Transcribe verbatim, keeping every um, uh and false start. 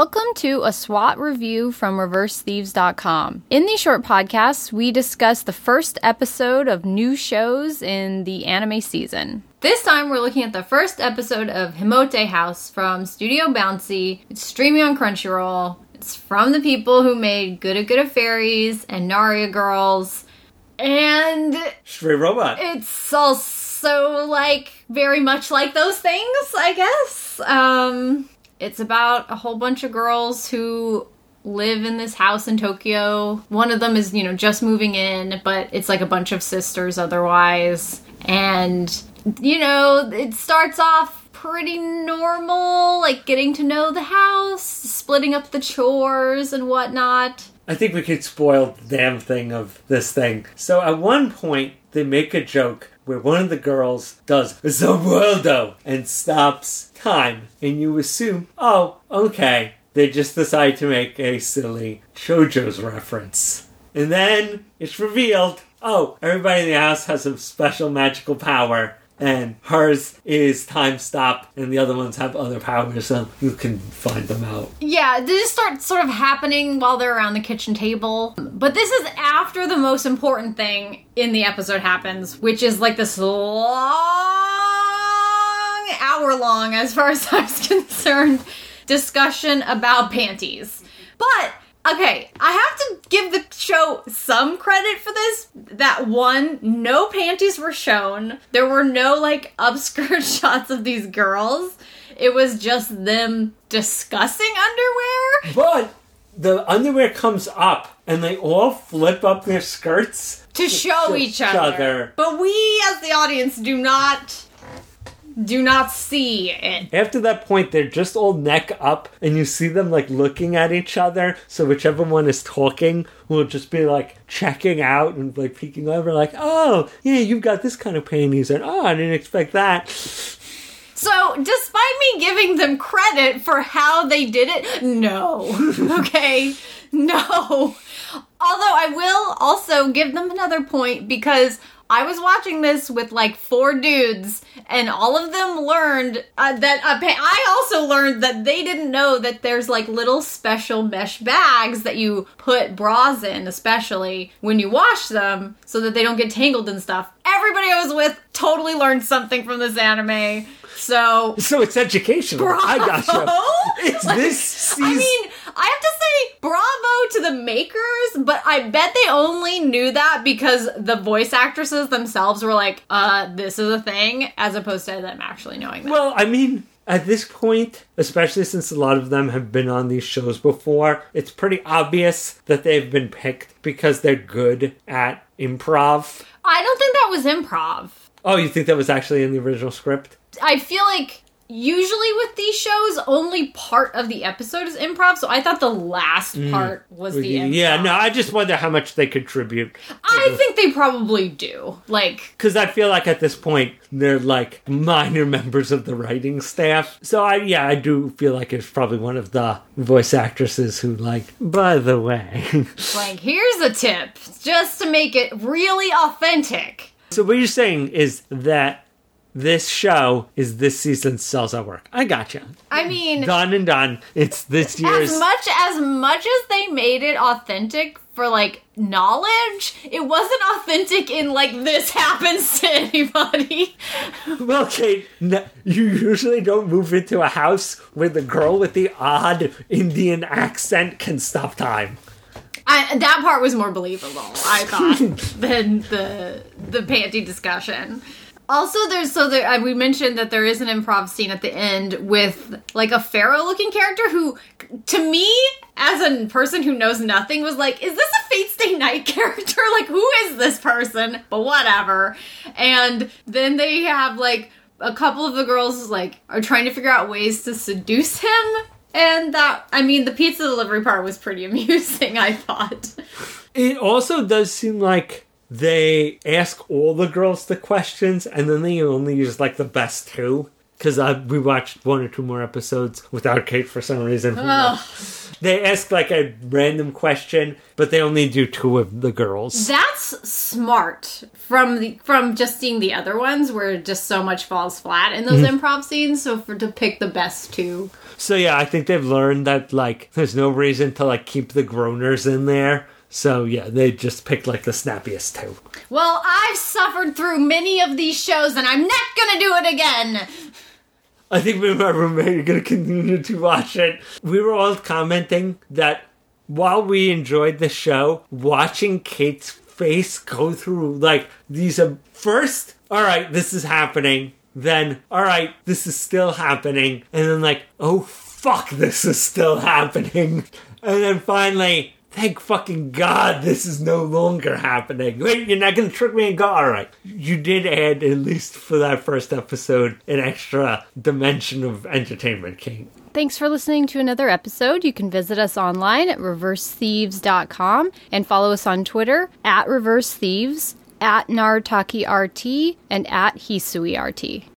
Welcome to a SWAT review from reverse thieves dot com. In these short podcasts, we discuss the first episode of new shows in the anime season. This time, we're looking at the first episode of Himote House from Studio Bouncy. It's streaming on Crunchyroll. It's from the people who made Good of Good of Fairies and Naria Girls. And Stray Robot. It's also, like, very much like those things, I guess. Um... It's about a whole bunch of girls who live in this house in Tokyo. One of them is, you know, just moving in, but it's like a bunch of sisters otherwise. And, you know, it starts off pretty normal, like getting to know the house, splitting up the chores and whatnot. I think we could spoil the damn thing of this thing. So at one point, they make a joke where one of the girls does Zobueldo and stops time. And you assume, oh, okay, they just decide to make a silly JoJo's reference. And then it's revealed, oh, everybody in the house has a special magical power. And hers is time stop, and the other ones have other powers, so you can find them out. Yeah, this starts sort of happening while they're around the kitchen table. But this is after the most important thing in the episode happens, which is like this long, hour long, as far as I was concerned, discussion about panties. But okay, I have to give the show some credit for this. That one, no panties were shown. There were no, like, upskirt shots of these girls. It was just them discussing underwear. But the underwear comes up, and they all flip up their skirts. To show to each other. other. But we, as the audience, do not... do not see it. After that point, they're just all neck up, and you see them, like, looking at each other, so whichever one is talking will just be, like, checking out and, like, peeking over, like, oh, yeah, you've got this kind of panties, and, oh, I didn't expect that. So, despite me giving them credit for how they did it, no. Okay? No. Although I will also give them another point, because I was watching this with, like, four dudes, and all of them learned uh, that... Uh, I also learned that they didn't know that there's, like, little special mesh bags that you put bras in, especially when you wash them, so that they don't get tangled and stuff. Everybody I was with totally learned something from this anime, so... So it's educational. Bravo! I gotcha. It's like, this season... I mean, I have to say bravo to the makers, but I bet they only knew that because the voice actresses themselves were like, uh, this is a thing, as opposed to them actually knowing that. Well, I mean, at this point, especially since a lot of them have been on these shows before, it's pretty obvious that they've been picked because they're good at improv. I don't think that was improv. Oh, you think that was actually in the original script? I feel like usually with these shows, only part of the episode is improv, so I thought the last part was the improv. Yeah, no, I just wonder how much they contribute. I think they probably do. Like, because I feel like at this point, they're like minor members of the writing staff. So, I yeah, I do feel like it's probably one of the voice actresses who, like, by the way. like, here's a tip, just to make it really authentic. So what you're saying is that this show is this season's Cells at Work. I gotcha. I mean... Done and done. It's this year's... As much, as much as they made it authentic for, like, knowledge, it wasn't authentic in, like, this happens to anybody. Well, Kate, no, you usually don't move into a house where the girl with the odd Indian accent can stop time. I, that part was more believable, I thought, than the the panty discussion. Also, there's so there, uh, we mentioned that there is an improv scene at the end with, like, a pharaoh-looking character who, to me, as a person who knows nothing, was like, is this a Fate Stay Night character? Like, who is this person? But whatever. And then they have, like, a couple of the girls, like, are trying to figure out ways to seduce him. And that, I mean, the pizza delivery part was pretty amusing, I thought. It also does seem like they ask all the girls the questions, and then they only use, like, the best two. because we watched one or two more episodes without Kate for some reason. They ask like a random question, but they only do two of the girls. That's smart from the from just seeing the other ones where just so much falls flat in those mm-hmm. improv scenes. So for to pick the best two. So yeah, I think they've learned that like there's no reason to like keep the groaners in there. So yeah, they just picked like the snappiest two. Well, I've suffered through many of these shows, and I'm not gonna do it again. I think me and my roommate are going to continue to watch it. We were all commenting that while we enjoyed the show, watching Kate's face go through, like, these... Uh, first, all right, this is happening. Then, all right, this is still happening. And then, like, oh, fuck, this is still happening. And then finally... Thank fucking God this is no longer happening. Wait, you're not going to trick me and go, all right. You did add, at least for that first episode, an extra dimension of entertainment, Kate. Thanks for listening to another episode. You can visit us online at reverse thieves dot com and follow us on Twitter at reverse thieves, at nartakirt, and at hisuirt.